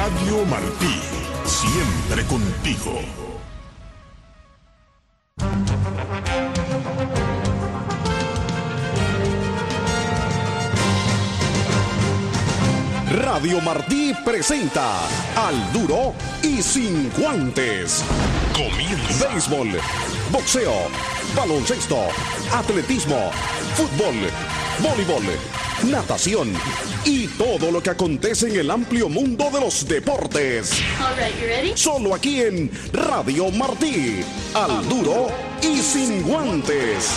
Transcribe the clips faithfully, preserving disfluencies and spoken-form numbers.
Radio Martí, siempre contigo. Radio Martí presenta Al Duro y Sin Guantes. Comienza. Béisbol, boxeo, baloncesto, atletismo, fútbol, voleibol, natación y todo lo que acontece en el amplio mundo de los deportes. All right, you ready? Solo aquí en Radio Martí. Al Duro y Sin Guantes.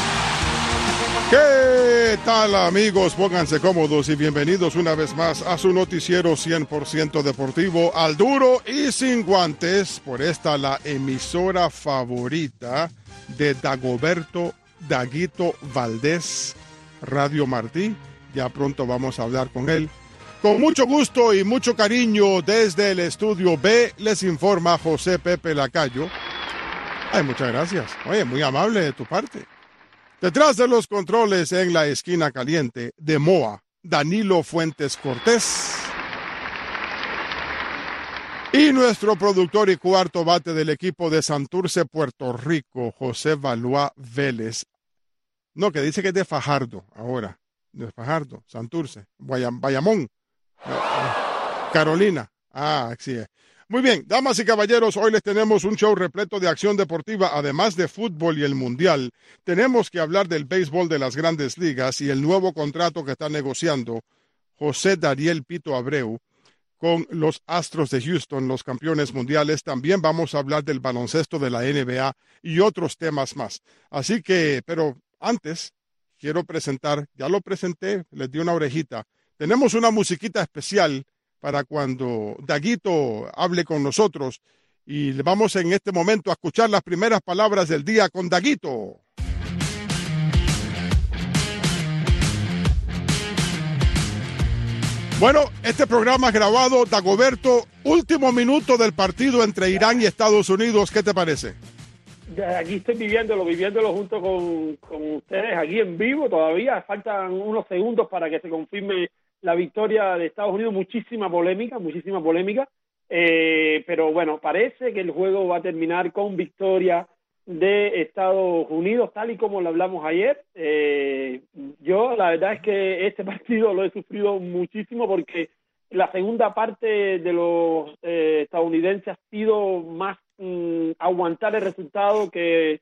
¿Qué tal, amigos? Pónganse cómodos y bienvenidos una vez más a su noticiero cien por ciento deportivo, Al Duro y Sin Guantes, por esta la emisora favorita de Dagoberto Daguito Valdés, Radio Martí. Ya pronto vamos a hablar con él. Con mucho gusto y mucho cariño desde el estudio B, les informa José Pepe Lacayo. Ay, muchas gracias. Oye, muy amable de tu parte. Detrás de los controles en la esquina caliente de M O A, Danilo Fuentes Cortés. Y nuestro productor y cuarto bate del equipo de Santurce, Puerto Rico, José Valois Vélez. No, que dice que es de Fajardo ahora. De Fajardo, Santurce, Bayam, Bayamón, Carolina. Ah, sí es. Muy bien, damas y caballeros, hoy les tenemos un show repleto de acción deportiva, además de fútbol y el mundial. Tenemos que hablar del béisbol de las grandes ligas y el nuevo contrato que está negociando José Dariel Pito Abreu con los Astros de Houston, los campeones mundiales. También vamos a hablar del baloncesto de la N B A y otros temas más. Así que, pero antes, quiero presentar, ya lo presenté, les di una orejita. Tenemos una musiquita especial para cuando Daguito hable con nosotros. Y vamos en este momento a escuchar las primeras palabras del día con Daguito. Bueno, este programa es grabado, Dagoberto, último minuto del partido entre Irán y Estados Unidos. ¿Qué te parece? Aquí estoy viviéndolo, viviéndolo junto con, con ustedes aquí en vivo. Todavía faltan unos segundos para que se confirme la victoria de Estados Unidos. Muchísima polémica, muchísima polémica, eh, pero bueno, parece que el juego va a terminar con victoria de Estados Unidos, tal y como lo hablamos ayer. Eh, yo la verdad es que este partido lo he sufrido muchísimo porque la segunda parte de los eh, estadounidenses ha sido más mm, aguantar el resultado que,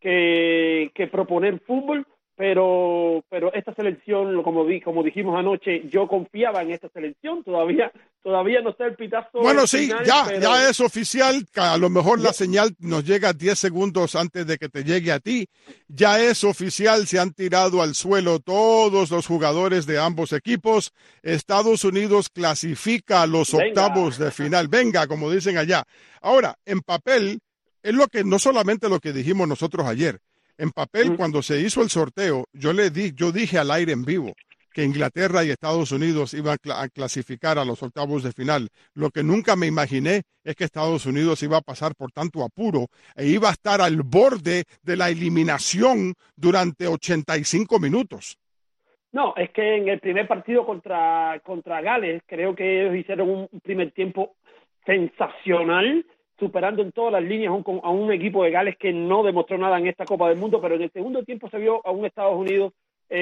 que, que proponer fútbol. Pero pero esta selección, como di, como dijimos anoche, yo confiaba en esta selección. Todavía todavía no está el pitazo. Bueno, sí, final, ya pero... ya es oficial. A lo mejor ya. La señal nos llega diez segundos antes de que te llegue a ti. Ya es oficial, se han tirado al suelo todos los jugadores de ambos equipos. Estados Unidos clasifica a los Venga. octavos de final. Venga, como dicen allá. Ahora, en papel, es lo que no solamente lo que dijimos nosotros ayer. En papel, cuando se hizo el sorteo, yo le di, yo dije al aire en vivo que Inglaterra y Estados Unidos iban a clasificar a los octavos de final. Lo que nunca me imaginé es que Estados Unidos iba a pasar por tanto apuro e iba a estar al borde de la eliminación durante ochenta y cinco minutos. No, es que en el primer partido contra, contra Gales, creo que ellos hicieron un primer tiempo sensacional, superando en todas las líneas a un, a un equipo de Gales que no demostró nada en esta Copa del Mundo, pero en el segundo tiempo se vio a un Estados Unidos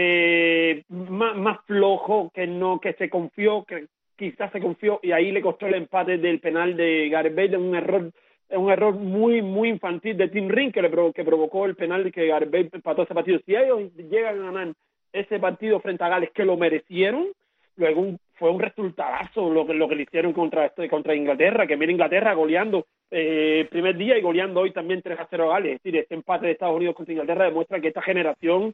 eh, más, más flojo, que no que se confió, que quizás se confió, y ahí le costó el empate del penal de Gareth Bale, un error un error muy muy infantil de Tim Ring que, le provo que provocó el penal que Gareth Bale empató ese partido. Si ellos llegan a ganar ese partido frente a Gales, que lo merecieron, luego un, fue un resultadazo lo que, lo que le hicieron contra, este, contra Inglaterra, que mira Inglaterra goleando eh, el primer día y goleando hoy también tres a cero a Gales. Es decir, este empate de Estados Unidos contra Inglaterra demuestra que esta generación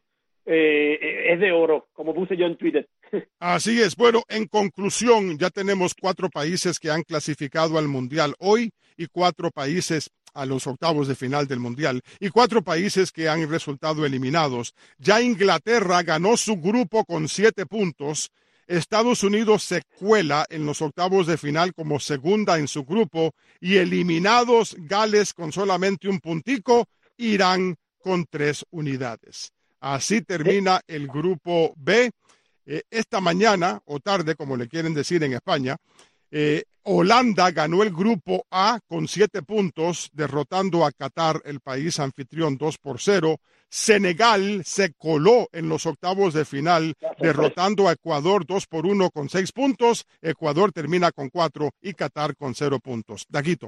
eh, es de oro, como puse yo en Twitter. Así es. Bueno, en conclusión, ya tenemos cuatro países que han clasificado al Mundial hoy y cuatro países a los octavos de final del Mundial y cuatro países que han resultado eliminados. Ya Inglaterra ganó su grupo con siete puntos. Estados Unidos se cuela en los octavos de final como segunda en su grupo y eliminados Gales con solamente un puntico, Irán con tres unidades. Así termina el grupo B. Eh, esta mañana o tarde, como le quieren decir en España, Eh, Holanda ganó el grupo A con siete puntos, derrotando a Qatar, el país anfitrión, dos por cero. Senegal se coló en los octavos de final, derrotando a Ecuador dos por uno con seis puntos. Ecuador termina con cuatro y Qatar con cero puntos. Daguito.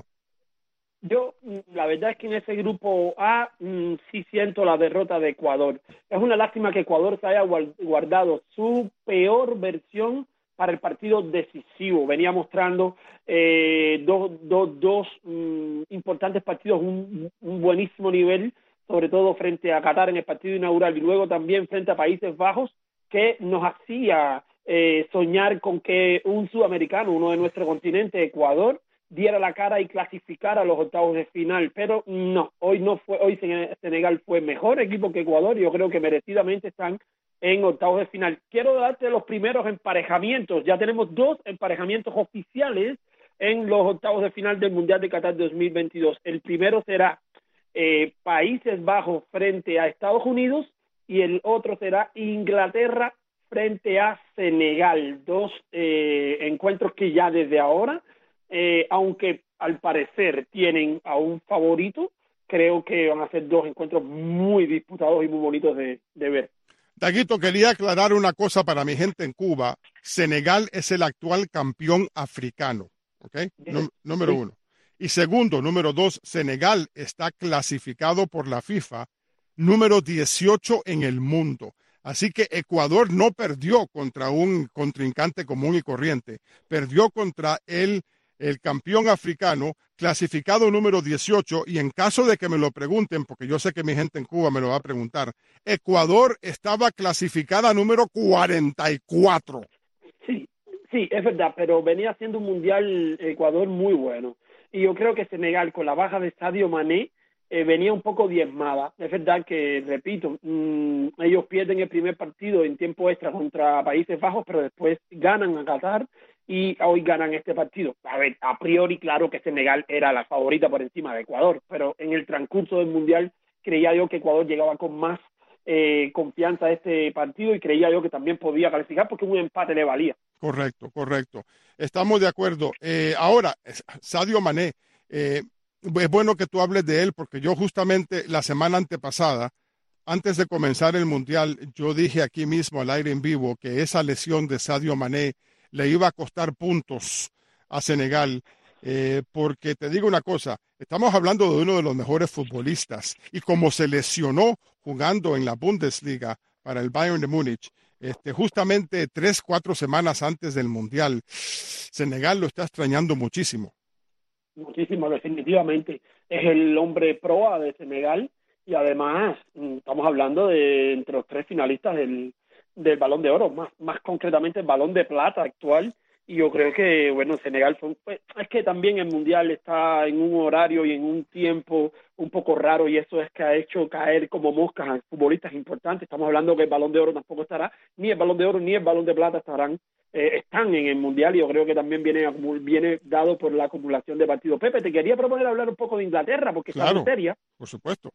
Yo, la verdad es que en ese grupo A mmm, sí siento la derrota de Ecuador. Es una lástima que Ecuador se haya guardado su peor versión para el partido decisivo. Venía mostrando eh, dos, dos, dos mmm, importantes partidos, un, un buenísimo nivel, sobre todo frente a Qatar en el partido inaugural y luego también frente a Países Bajos, que nos hacía eh, soñar con que un sudamericano, uno de nuestro continente, Ecuador, diera la cara y clasificara a los octavos de final, pero no, hoy no fue, hoy Senegal fue mejor equipo que Ecuador y yo creo que merecidamente están en octavos de final. Quiero darte los primeros emparejamientos, ya tenemos dos emparejamientos oficiales en los octavos de final del Mundial de Qatar dos mil veintidós. El primero será eh, Países Bajos frente a Estados Unidos y el otro será Inglaterra frente a Senegal, dos eh, encuentros que ya desde ahora Eh, aunque al parecer tienen a un favorito, creo que van a ser dos encuentros muy disputados y muy bonitos de, de ver. Daguito, quería aclarar una cosa para mi gente en Cuba. Senegal es el actual campeón africano, ¿ok? Nú- número Sí. uno. Y segundo, número dos, Senegal está clasificado por la FIFA número dieciocho en el mundo. Así que Ecuador no perdió contra un contrincante común y corriente, perdió contra el el campeón africano, clasificado número dieciocho, y en caso de que me lo pregunten, porque yo sé que mi gente en Cuba me lo va a preguntar, Ecuador estaba clasificada número cuarenta y cuatro. Sí, sí, es verdad, pero venía siendo un mundial Ecuador muy bueno. Y yo creo que Senegal, con la baja de Sadio Mané, eh, venía un poco diezmada. Es verdad que, repito, mmm, ellos pierden el primer partido en tiempo extra contra Países Bajos, pero después ganan a Qatar y hoy ganan este partido. A ver, a priori, claro que Senegal era la favorita por encima de Ecuador, pero en el transcurso del mundial creía yo que Ecuador llegaba con más eh, confianza a este partido y creía yo que también podía calificar porque un empate le valía. Correcto, correcto. Estamos de acuerdo. Eh, ahora, es- Sadio Mané, eh, es bueno que tú hables de él porque yo justamente la semana antepasada, antes de comenzar el Mundial, yo dije aquí mismo al aire en vivo que esa lesión de Sadio Mané le iba a costar puntos a Senegal, eh, porque te digo una cosa, estamos hablando de uno de los mejores futbolistas y como se lesionó jugando en la Bundesliga para el Bayern de Múnich, este, justamente tres, cuatro semanas antes del Mundial, Senegal lo está extrañando muchísimo. Muchísimo, definitivamente. Es el hombre proa de Senegal y además mm, estamos hablando de entre los tres finalistas del, del Balón de Oro, más, más concretamente el Balón de Plata actual. Y yo creo que, bueno, Senegal fue, pues, es que también el Mundial está en un horario y en un tiempo un poco raro y eso es que ha hecho caer como moscas a futbolistas importantes. Estamos hablando que el Balón de Oro tampoco estará, ni el Balón de Oro ni el Balón de Plata estarán eh, están en el Mundial y yo creo que también viene, viene dado por la acumulación de partidos. Pepe, te quería proponer hablar un poco de Inglaterra porque está Claro, muy seria. por supuesto.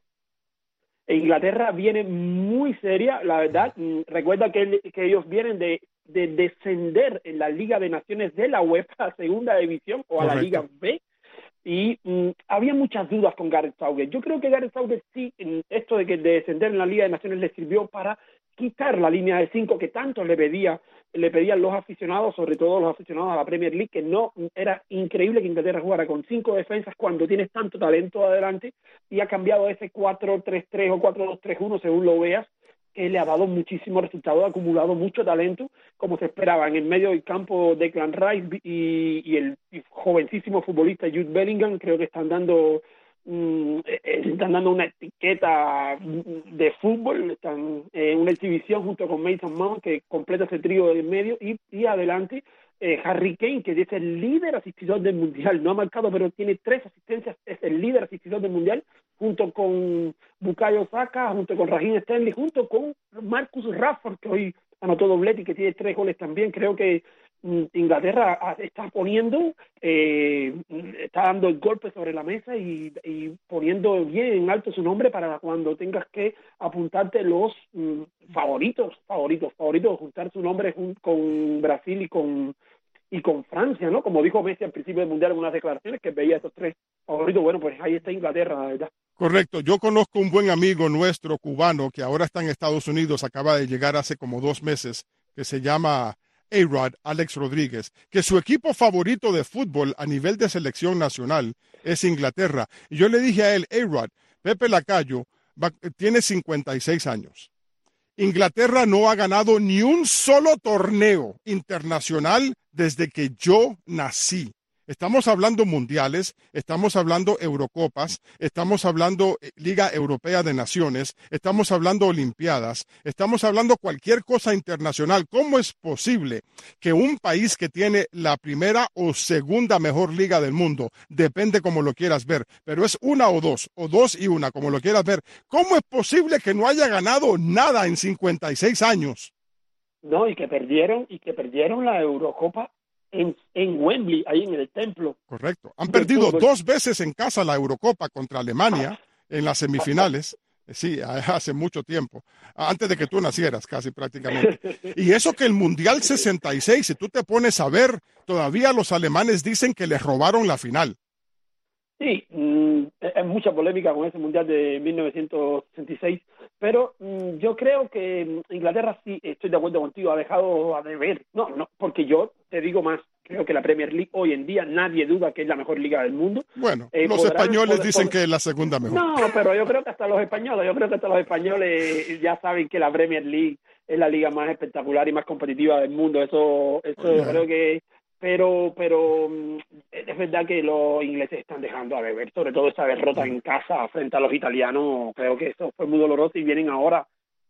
Inglaterra viene muy seria, la verdad. Mm, Recuerda que, que ellos vienen de, de descender en la Liga de Naciones de la UEFA a Segunda División o a la Correcto. Liga B. Y mm, había muchas dudas con Gareth Southgate. Yo creo que Gareth Southgate sí, en esto de que de descender en la Liga de Naciones le sirvió para quitar la línea de cinco que tanto le pedía le pedían los aficionados, sobre todo los aficionados a la Premier League, que no era increíble que Inglaterra jugara con cinco defensas cuando tienes tanto talento adelante y ha cambiado ese cuatro tres tres o cuatro dos tres uno según lo veas, que le ha dado muchísimo resultado, ha acumulado mucho talento, como se esperaba en el medio del campo Declan Rice y, y el y jovencísimo futbolista Jude Bellingham. Creo que están dando Mm, eh, están dando una etiqueta de fútbol, están en eh, una exhibición junto con Mason Mount que completa ese trío del medio y, y adelante eh, Harry Kane, que es el líder asistidor del Mundial, no ha marcado pero tiene tres asistencias, es el líder asistidor del Mundial junto con Bukayo Saka, junto con Raheem Sterling, junto con Marcus Rashford, que hoy anotó doblete y que tiene tres goles también. Creo que Inglaterra está poniendo, eh, está dando el golpe sobre la mesa y, y poniendo bien en alto su nombre para cuando tengas que apuntarte los mm, favoritos, favoritos, favoritos, juntar su nombre con Brasil y con y con Francia, ¿no? Como dijo Messi al principio del Mundial en unas declaraciones, que veía estos tres favoritos. Bueno, pues ahí está Inglaterra, la verdad. Correcto. Yo conozco un buen amigo nuestro cubano que ahora está en Estados Unidos, acaba de llegar hace como dos meses, que se llama A-Rod, Alex Rodríguez, que su equipo favorito de fútbol a nivel de selección nacional es Inglaterra. Y yo le dije a él, A-Rod, Pepe Lacayo va, tiene cincuenta y seis años. Inglaterra no ha ganado ni un solo torneo internacional desde que yo nací. Estamos hablando mundiales, estamos hablando Eurocopas, estamos hablando Liga Europea de Naciones, estamos hablando Olimpiadas, estamos hablando cualquier cosa internacional. ¿Cómo es posible que un país que tiene la primera o segunda mejor liga del mundo, depende como lo quieras ver, pero es una o dos, o dos y una, como lo quieras ver, cómo es posible que no haya ganado nada en cincuenta y seis años? No, y que perdieron, y que perdieron la Eurocopa En, en Wembley, ahí en el templo. Correcto. Han perdido dos veces en casa la Eurocopa contra Alemania en las semifinales. Sí, hace mucho tiempo. Antes de que tú nacieras, casi prácticamente. Y eso que el Mundial sesenta y seis, si tú te pones a ver, todavía los alemanes dicen que les robaron la final. Sí, mmm, hay mucha polémica con ese Mundial de mil novecientos sesenta y seis, pero mmm, yo creo que Inglaterra, sí, estoy de acuerdo contigo, ha dejado a deber. No, no, porque yo te digo más, creo que la Premier League hoy en día nadie duda que es la mejor liga del mundo. Bueno, eh, los podrán, españoles pod- dicen pod- que es la segunda mejor. No, pero yo creo que hasta los españoles, yo creo que hasta los españoles ya saben que la Premier League es la liga más espectacular y más competitiva del mundo. Eso, eso Oye. yo creo que... Pero, pero es verdad que los ingleses están dejando a beber, sobre todo esa derrota en casa frente a los italianos. Creo que eso fue muy doloroso y vienen ahora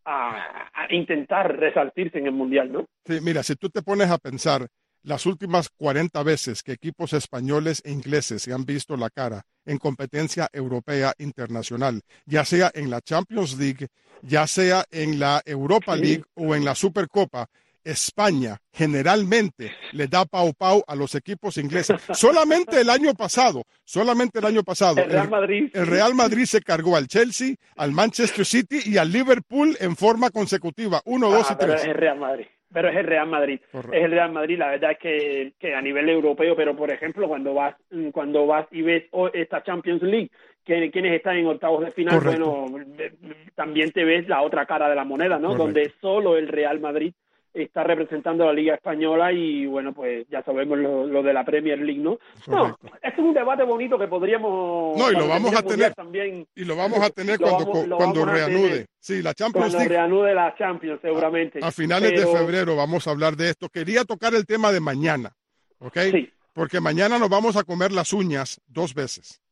a, a intentar resarcirse en el Mundial, ¿no? Sí, mira, si tú te pones a pensar, las últimas cuarenta veces que equipos españoles e ingleses se han visto la cara en competencia europea internacional, ya sea en la Champions League, ya sea en la Europa Sí. League o en la Supercopa, España generalmente le da pau pau a los equipos ingleses. Solamente el año pasado, solamente el año pasado, El Real Madrid. el Real Madrid se cargó al Chelsea, al Manchester City y al Liverpool en forma consecutiva, uno, dos Ah, y pero tres. es el Real Madrid. Pero es el Real Madrid. Correcto. Es el Real Madrid. La verdad es que, que a nivel europeo, pero por ejemplo, cuando vas cuando vas y ves oh, esta Champions League, que, quienes están en octavos de final, Correcto. bueno, eh, también te ves la otra cara de la moneda, ¿no? Correcto. Donde solo el Real Madrid está representando a la Liga Española y, bueno, pues ya sabemos lo, lo de la Premier League, ¿no? Correcto. No, es un debate bonito que podríamos... No, y lo cuando vamos termine a el Mundial tener. También, Y lo vamos a tener Lo cuando, vamos- lo cuando vamos a reanude. tener. Sí, la Champions cuando League. reanude la Champions, seguramente. A finales Pero- de febrero vamos a hablar de esto. Quería tocar el tema de mañana, ¿ok? Sí. Porque mañana nos vamos a comer las uñas dos veces.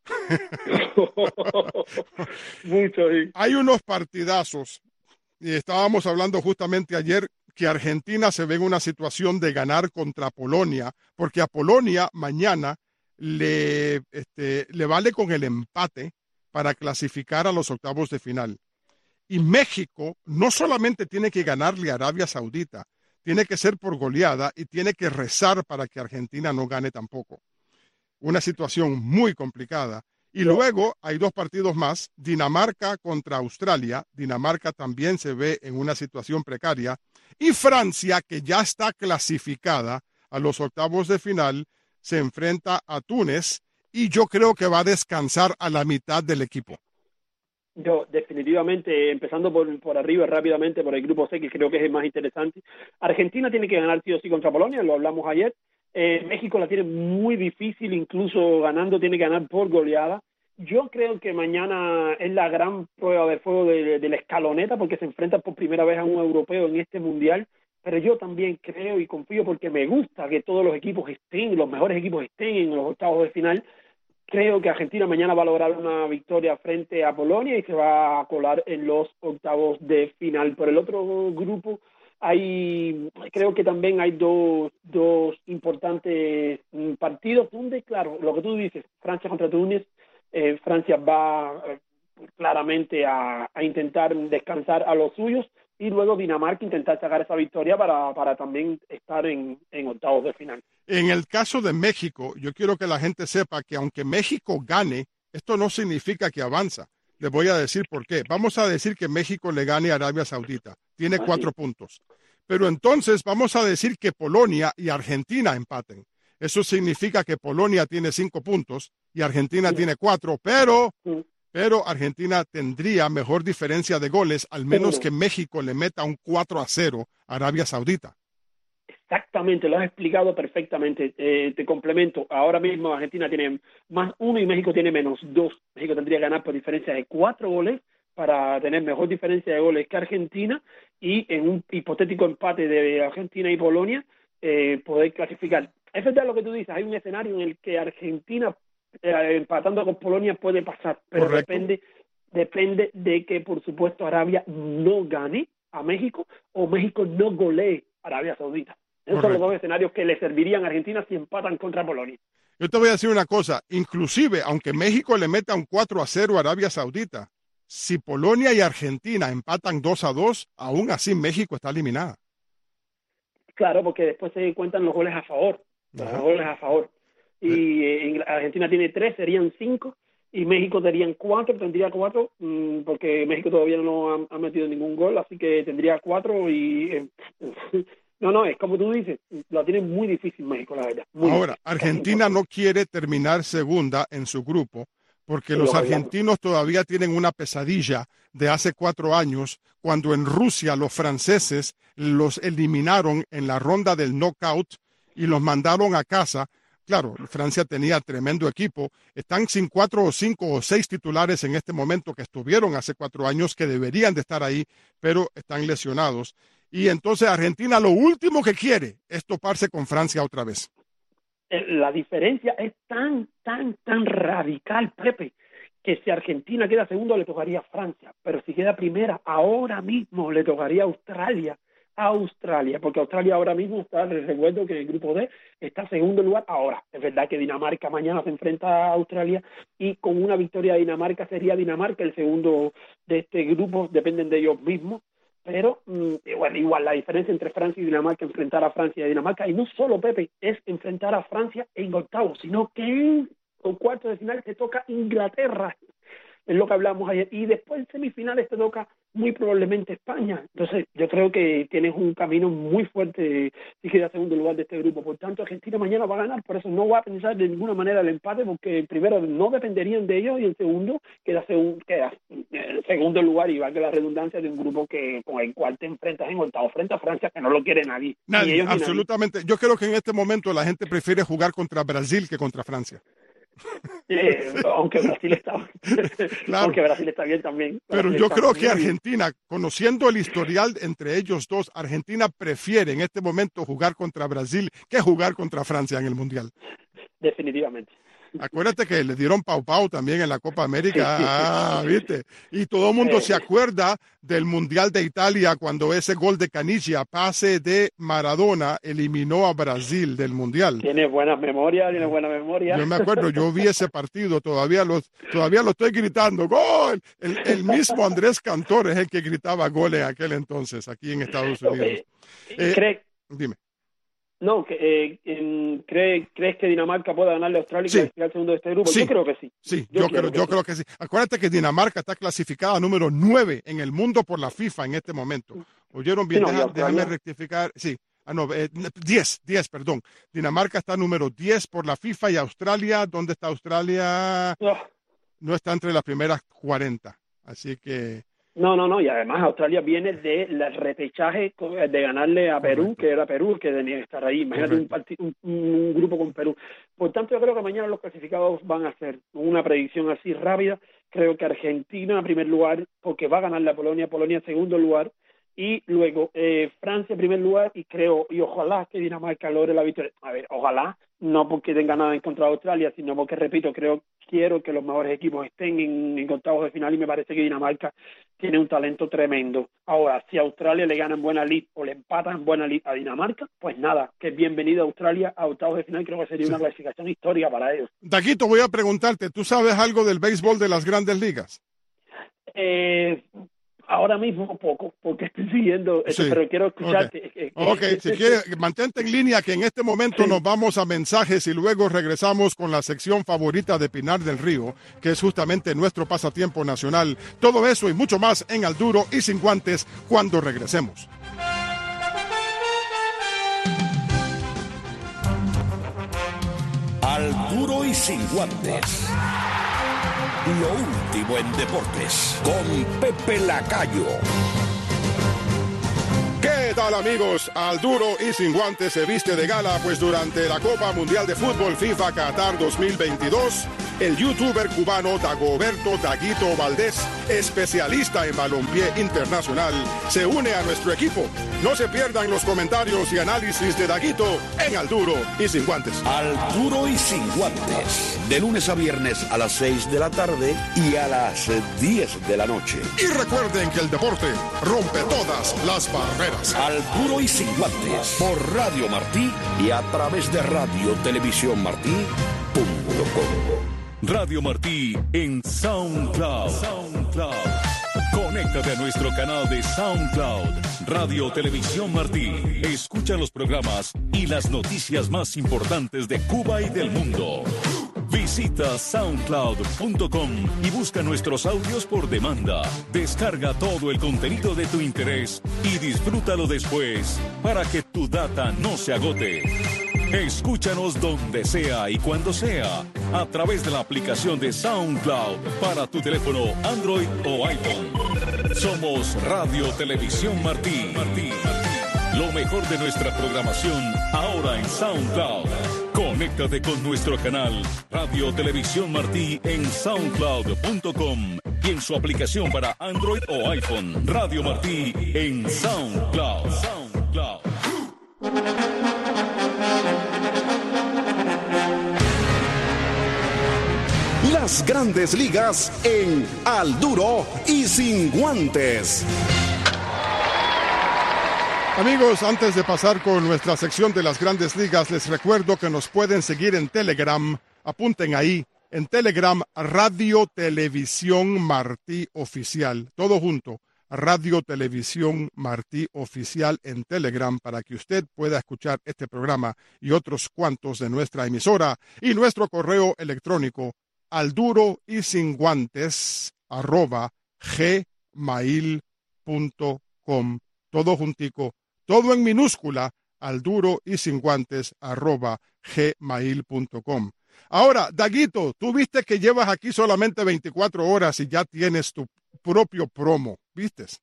Mucho, sí. Hay unos partidazos, y estábamos hablando justamente ayer que Argentina se ve en una situación de ganar contra Polonia, porque a Polonia mañana le, este, le vale con el empate para clasificar a los octavos de final. Y México no solamente tiene que ganarle a Arabia Saudita, tiene que ser por goleada y tiene que rezar para que Argentina no gane tampoco. Una situación muy complicada. Y luego hay dos partidos más, Dinamarca contra Australia. Dinamarca también se ve en una situación precaria. Y Francia, que ya está clasificada a los octavos de final, se enfrenta a Túnez y yo creo que va a descansar a la mitad del equipo. Yo, definitivamente, empezando por, por arriba rápidamente, por el grupo C, que creo que es el más interesante. Argentina tiene que ganar sí o sí contra Polonia, lo hablamos ayer. Eh, México la tiene muy difícil, incluso ganando tiene que ganar por goleada. Yo creo que mañana es la gran prueba de fuego de, de la escaloneta, porque se enfrenta por primera vez a un europeo en este mundial. Pero yo también creo y confío, porque me gusta que todos los equipos estén, los mejores equipos estén en los octavos de final. Creo que Argentina mañana va a lograr una victoria frente a Polonia y se va a colar en los octavos de final. Por el otro grupo, hay, creo que también hay dos, dos importantes partidos donde, claro, lo que tú dices, Francia contra Túnez, eh, Francia va eh, claramente a, a intentar descansar a los suyos, y luego Dinamarca intentar sacar esa victoria para, para también estar en, en octavos de final. En el caso de México, yo quiero que la gente sepa que aunque México gane, esto no significa que avanza. Les voy a decir por qué. Vamos a decir que México le gane a Arabia Saudita. Tiene Ah, cuatro sí. puntos. pero entonces vamos a decir que Polonia y Argentina empaten. Eso significa que Polonia tiene cinco puntos y Argentina sí. tiene cuatro, pero, sí. pero Argentina tendría mejor diferencia de goles, al menos sí. que México le meta un cuatro a cero a Arabia Saudita. Exactamente, lo has explicado perfectamente. Eh, te complemento. Ahora mismo Argentina tiene más uno y México tiene menos dos. México tendría que ganar por diferencia de cuatro goles para tener mejor diferencia de goles que Argentina y en un hipotético empate de Argentina y Polonia eh, poder clasificar. Es verdad lo que tú dices, hay un escenario en el que Argentina eh, empatando con Polonia puede pasar, pero Correcto. depende depende de que, por supuesto, Arabia no gane a México o México no golee a Arabia Saudita. Esos Correcto. son los dos escenarios que le servirían a Argentina si empatan contra Polonia. Yo te voy a decir una cosa, inclusive, aunque México le meta un cuatro a cero a Arabia Saudita, si Polonia y Argentina empatan dos a dos, aún así México está eliminada. Claro, porque después se cuentan los goles a favor, los Ajá. goles a favor. Y eh, Argentina tiene tres, serían cinco, y México tendrían cuatro, tendría cuatro, mmm, porque México todavía no ha, ha metido ningún gol, así que tendría cuatro y... Eh, No, no, es como tú dices, lo tiene muy difícil México, la verdad. Ahora, difícil. Argentina no quiere terminar segunda en su grupo porque sí, los argentinos todavía tienen una pesadilla de hace cuatro años cuando en Rusia los franceses los eliminaron en la ronda del knockout y los mandaron a casa. Claro, Francia tenía tremendo equipo. Están sin cuatro o cinco o seis titulares en este momento que estuvieron hace cuatro años, que deberían de estar ahí, pero están lesionados. Y entonces Argentina lo último que quiere es toparse con Francia otra vez. La diferencia es tan, tan, tan radical, Pepe, que si Argentina queda segundo le tocaría a Francia, pero si queda primera, ahora mismo le tocaría a Australia, a Australia, porque Australia ahora mismo está, les recuerdo que en el grupo D está segundo lugar ahora. Es verdad que Dinamarca mañana se enfrenta a Australia y con una victoria de Dinamarca sería Dinamarca el segundo de este grupo, dependen de ellos mismos. Pero igual, igual la diferencia entre Francia y Dinamarca, enfrentar a Francia y Dinamarca, y no solo, Pepe, es enfrentar a Francia en octavos, sino que en cuartos de final te toca Inglaterra, es lo que hablamos ayer, y después en semifinales te toca muy probablemente España. Entonces yo creo que tienes un camino muy fuerte si quedas segundo lugar de este grupo. Por tanto, Argentina mañana va a ganar, por eso no va a pensar de ninguna manera el empate, porque primero no dependerían de ellos y el segundo queda, segun, queda en segundo lugar, y va a que la redundancia de un grupo que con el cual te enfrentas en octavo frente a Francia, que no lo quiere nadie. Nadie, ellos, absolutamente. Nadie. Yo creo que en este momento la gente prefiere jugar contra Brasil que contra Francia. Eh, aunque Brasil está claro. aunque Brasil está bien también. Pero Brasil yo creo que Argentina, conociendo el historial entre ellos dos, Argentina prefiere en este momento jugar contra Brasil que jugar contra Francia en el Mundial. Definitivamente. Acuérdate que le dieron pau pau también en la Copa América, ah, ¿viste? Y todo el mundo se acuerda del Mundial de Italia cuando ese gol de Caniggia, pase de Maradona, eliminó a Brasil del Mundial. Tiene buena memoria, tiene buena memoria. Yo me acuerdo, yo vi ese partido, todavía lo, todavía lo estoy gritando, ¡gol! El, el mismo Andrés Cantor es el que gritaba gol en aquel entonces, aquí en Estados Unidos. Eh, ¿Cree? Dime. No, que, eh, en, ¿cree, ¿crees que Dinamarca pueda ganarle a Australia y sí. clasificar al segundo de este grupo? Sí. Yo creo que sí. Sí, yo, yo, creo, que, yo sí. creo que sí. Acuérdate que Dinamarca está clasificada número nueve en el mundo por la FIFA en este momento. ¿Oyeron bien? Sí, no, Deja, déjame rectificar. Sí, ah, no, eh, diez, diez, perdón. Dinamarca está número diez por la FIFA y Australia, ¿dónde está Australia? Oh. No está entre las primeras cuarenta. Así que... No, no, no, y además Australia viene del repechaje de ganarle a Perú, Correcto. que era Perú el que tenía que estar ahí. Imagínate un, partido, un, un grupo con Perú. Por tanto, yo creo que mañana los clasificados van a hacer una predicción así rápida. Creo que Argentina en primer lugar, porque va a ganar la Polonia, Polonia en segundo lugar, y luego eh, Francia en primer lugar, y creo, y ojalá que Dinamarca logre la victoria. A ver, ojalá, no porque tenga nada en contra de Australia, sino porque, repito, creo quiero que los mejores equipos estén en, en octavos de final, y me parece que Dinamarca tiene un talento tremendo. Ahora, si a Australia le ganan buena lead o le empatan buena lead a Dinamarca, pues nada, que bienvenido a Australia a octavos de final, creo que sería sí. una clasificación histórica para ellos. Daquito, voy a preguntarte, ¿tú sabes algo del béisbol de las Grandes Ligas? Eh... Ahora mismo poco, porque estoy siguiendo, sí. pero quiero escucharte. Okay, okay. Si quieres, mantente en línea, que en este momento sí. nos vamos a mensajes y luego regresamos con la sección favorita de Pinar del Río, que es justamente nuestro pasatiempo nacional. Todo eso y mucho más en Al Duro y Sin Guantes cuando regresemos. Duro y Sin Guantes. Lo último en deportes con Pepe Lacayo. ¿Qué tal, amigos? Al Duro y Sin Guantes se viste de gala, pues durante la Copa Mundial de Fútbol FIFA Qatar dos mil veintidós, el youtuber cubano Dagoberto Daguito Valdés, especialista en balompié internacional, se une a nuestro equipo. No se pierdan los comentarios y análisis de Daguito en Al Duro y Sin Guantes. Al Duro y Sin Guantes, de lunes a viernes a las seis de la tarde y a las diez de la noche. Y recuerden que el deporte rompe todas las barreras. Al Duro y Sin Guantes, por Radio Martí y a través de Radio Televisión Martí punto com. Radio Martí en SoundCloud. SoundCloud. Conéctate a nuestro canal de SoundCloud, Radio Televisión Martí. Escucha los programas y las noticias más importantes de Cuba y del mundo. Visita soundcloud punto com y busca nuestros audios por demanda. Descarga todo el contenido de tu interés y disfrútalo después para que tu data no se agote. Escúchanos donde sea y cuando sea a través de la aplicación de SoundCloud para tu teléfono Android o iPhone. Somos Radio Televisión Martí. Martí. Lo mejor de nuestra programación ahora en SoundCloud. Conéctate con nuestro canal Radio Televisión Martí en soundcloud punto com y en su aplicación para Android o iPhone. Radio Martí en SoundCloud. SoundCloud. Las Grandes Ligas en Al Duro y Sin Guantes. Amigos, antes de pasar con nuestra sección de las Grandes Ligas, les recuerdo que nos pueden seguir en Telegram. Apunten ahí, en Telegram, Radio Televisión Martí Oficial. Todo junto, Radio Televisión Martí Oficial en Telegram, para que usted pueda escuchar este programa y otros cuantos de nuestra emisora. Y nuestro correo electrónico, al duro y sin guantes, arroba gmail punto com. Todo juntico, todo en minúscula, al duro y sin guantes, arroba gmail punto com. Ahora, Daguito, tú viste que llevas aquí solamente veinticuatro horas y ya tienes tu propio promo, ¿vistes?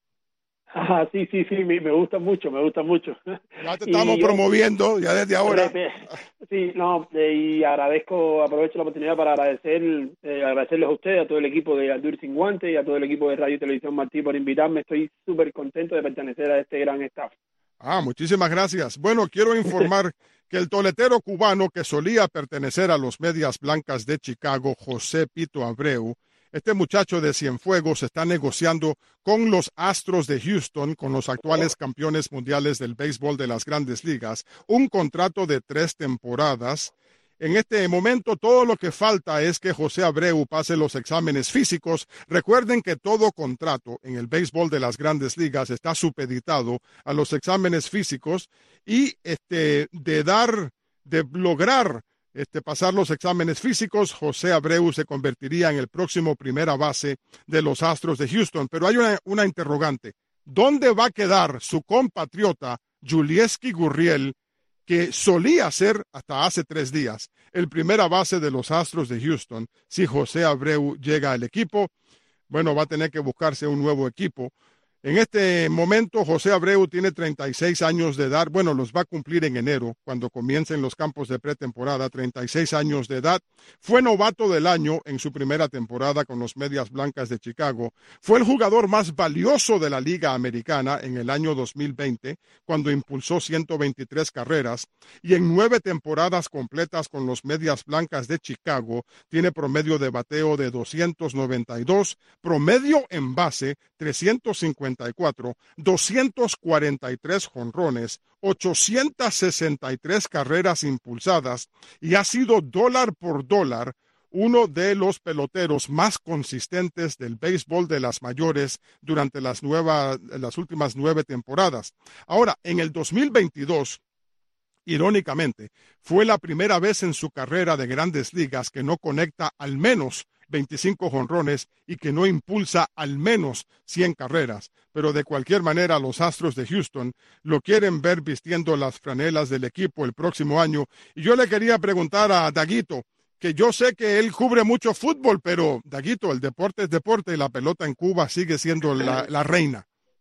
Ah, sí, sí, sí, me, me gusta mucho, me gusta mucho. Ya te estamos yo, promoviendo, ya desde ahora. Sí, no, eh, y agradezco, aprovecho la oportunidad para agradecer, eh, agradecerles a ustedes, a todo el equipo de Al Duro y Sin Guantes y a todo el equipo de Radio y Televisión Martí por invitarme. Estoy súper contento de pertenecer a este gran staff. Ah, muchísimas gracias. Bueno, quiero informar que el toletero cubano que solía pertenecer a los Medias Blancas de Chicago, José Pito Abreu, este muchacho de Cienfuegos está negociando con los Astros de Houston, con los actuales campeones mundiales del béisbol de las Grandes Ligas, un contrato de tres temporadas. En este momento todo lo que falta es que José Abreu pase los exámenes físicos. Recuerden que todo contrato en el béisbol de las Grandes Ligas está supeditado a los exámenes físicos y este, de dar, de lograr Este, pasar los exámenes físicos, José Abreu se convertiría en el próximo primera base de los Astros de Houston. Pero hay una, una interrogante. ¿Dónde va a quedar su compatriota Yulieski Gurriel, que solía ser hasta hace tres días el primera base de los Astros de Houston? Si José Abreu llega al equipo, bueno, va a tener que buscarse un nuevo equipo. En este momento, José Abreu tiene treinta y seis años de edad. Bueno, los va a cumplir en enero, cuando comiencen los campos de pretemporada. treinta y seis años de edad. Fue novato del año en su primera temporada con los Medias Blancas de Chicago. Fue el jugador más valioso de la Liga Americana en el año dos mil veinte, cuando impulsó ciento veintitrés carreras. Y en nueve temporadas completas con los Medias Blancas de Chicago, tiene promedio de bateo de doscientos noventa y dos, promedio en base trescientos cincuenta y cuatro, doscientos cuarenta y tres jonrones, ochocientas sesenta y tres carreras impulsadas, y ha sido dólar por dólar uno de los peloteros más consistentes del béisbol de las mayores durante las, nuevas, las últimas nueve temporadas. Ahora, en el dos mil veintidós, irónicamente, fue la primera vez en su carrera de Grandes Ligas que no conecta al menos veinticinco jonrones y que no impulsa al menos cien carreras. Pero de cualquier manera, los Astros de Houston lo quieren ver vistiendo las franelas del equipo el próximo año. Y yo le quería preguntar a Daguito, ¿qué que yo sé que él cubre mucho fútbol, pero, Daguito, el deporte es deporte y la pelota en Cuba sigue siendo la, la reina.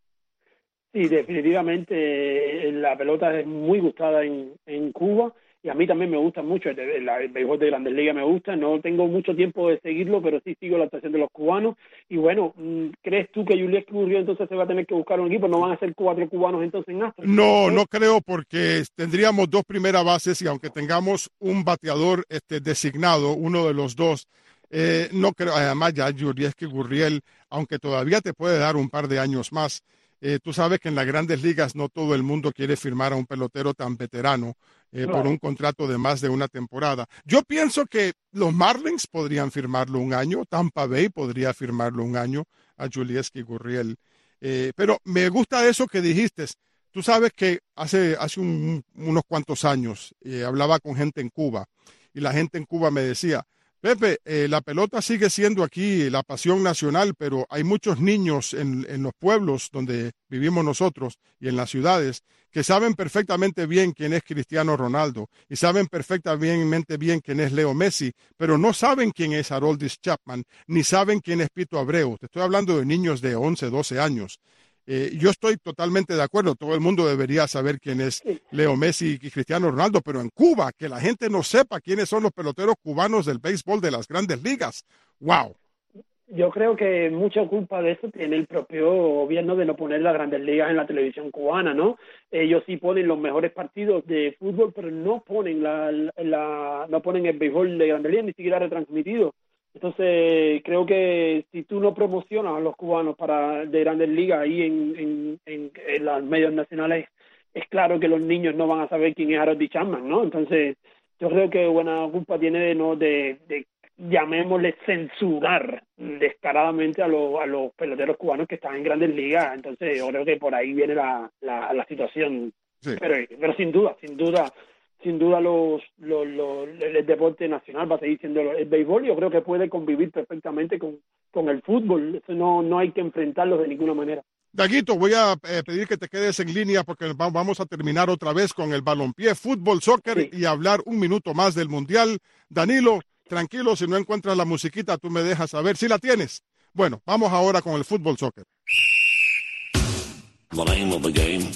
Sí, definitivamente la pelota es muy gustada en, en Cuba y a mí también me gusta mucho, el, el, el béisbol de Grandes Ligas me gusta, no tengo mucho tiempo de seguirlo, pero sí sigo la actuación de los cubanos y bueno, ¿crees tú que Yulieski Gurriel entonces se va a tener que buscar un equipo? ¿No van a ser cuatro cubanos entonces en Astros? No, no creo porque tendríamos dos primeras bases y aunque tengamos un bateador este, designado, uno de los dos, eh, no creo, además ya Yulieski Gurriel, aunque todavía te puede dar un par de años más. Eh, tú sabes que en las grandes ligas no todo el mundo quiere firmar a un pelotero tan veterano eh, claro. por un contrato de más de una temporada. Yo pienso que los Marlins podrían firmarlo un año, Tampa Bay podría firmarlo un año a Yulieski Gurriel. Eh, pero me gusta eso que dijiste. Tú sabes que hace, hace un, unos cuantos años eh, hablaba con gente en Cuba y la gente en Cuba me decía, Pepe, eh, la pelota sigue siendo aquí la pasión nacional, pero hay muchos niños en, en los pueblos donde vivimos nosotros y en las ciudades que saben perfectamente bien quién es Cristiano Ronaldo y saben perfectamente bien quién es Leo Messi, pero no saben quién es Aroldis Chapman, ni saben quién es Pito Abreu. Te estoy hablando de niños de once, doce años. Eh, yo estoy totalmente de acuerdo, todo el mundo debería saber quién es Leo Messi y Cristiano Ronaldo, pero en Cuba, que la gente no sepa quiénes son los peloteros cubanos del béisbol de las grandes ligas. ¡Wow! Yo creo que mucha culpa de eso tiene el propio gobierno de no poner las grandes ligas en la televisión cubana, ¿no? Ellos sí ponen los mejores partidos de fútbol, pero no ponen la, la no ponen el béisbol de grandes ligas, ni siquiera retransmitido. Entonces, creo que si tú no promocionas a los cubanos para de grandes ligas ahí en, en, en, en los medios nacionales, es claro que los niños no van a saber quién es Aroldis Chapman, ¿no? Entonces, yo creo que buena culpa tiene de, no, de, de llamémosle censurar descaradamente a, los a los peloteros cubanos que están en grandes ligas. Entonces, yo creo que por ahí viene la, la, la situación. Sí. Pero, pero sin duda, sin duda... Sin duda los, los, los, el deporte nacional va a seguir siendo el béisbol. Yo creo que puede convivir perfectamente con, con el fútbol. Eso no, no hay que enfrentarlos de ninguna manera. Daguito, voy a eh, pedir que te quedes en línea porque vamos a terminar otra vez con el balompié, fútbol, soccer sí. y hablar un minuto más del Mundial. Danilo, tranquilo, si no encuentras la musiquita, tú me dejas saber si la tienes. Bueno, vamos ahora con el fútbol, soccer. The name of the game.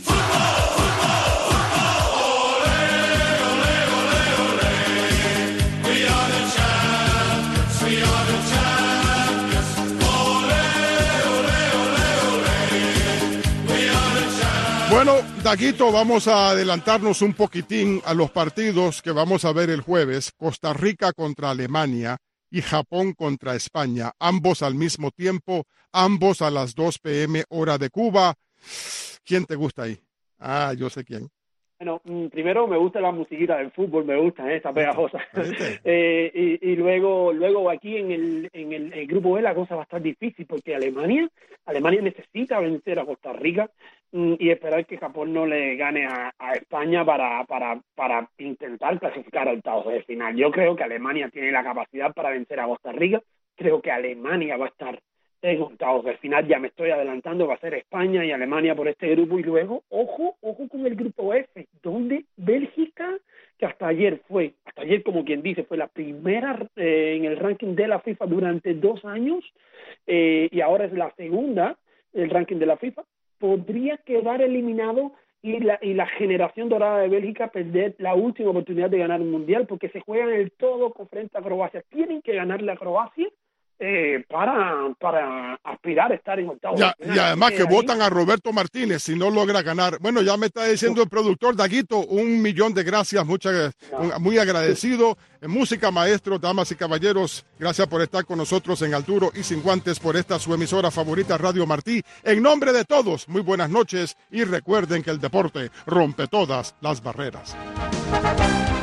Bueno, Daguito, vamos a adelantarnos un poquitín a los partidos que vamos a ver el jueves. Costa Rica contra Alemania y Japón contra España. Ambos al mismo tiempo, ambos a las dos pe eme hora de Cuba. ¿Quién te gusta ahí? Ah, yo sé quién. Bueno, primero me gusta la musiquita del fútbol, me gusta, ¿eh? Esta pegajosa. eh, y, y luego luego aquí en el, en el, el grupo B la cosa va a estar difícil porque Alemania Alemania necesita vencer a Costa Rica mm, y esperar que Japón no le gane a, a España para, para, para intentar clasificar al octavos de final. Yo creo que Alemania tiene la capacidad para vencer a Costa Rica, creo que Alemania va a estar en octavos de final, ya me estoy adelantando, va a ser España y Alemania por este grupo y luego, ojo, ojo con el grupo F, donde Bélgica, que hasta ayer fue, hasta ayer como quien dice, fue la primera eh, en el ranking de la FIFA durante dos años eh, y ahora es la segunda el ranking de la FIFA, podría quedar eliminado y la, y la generación dorada de Bélgica perder la última oportunidad de ganar un mundial porque se juegan el todo con frente a Croacia, tienen que ganarle a Croacia Eh, para, para aspirar a estar en octavos. Ya, y además que ahí votan a Roberto Martínez si no logra ganar. Bueno, ya me está diciendo el productor Daguito, un millón de gracias, muchas, no. muy agradecido. En música, maestro, damas y caballeros, gracias por estar con nosotros en Alturo y Sin Guantes por esta su emisora favorita, Radio Martí. En nombre de todos, muy buenas noches y recuerden que el deporte rompe todas las barreras.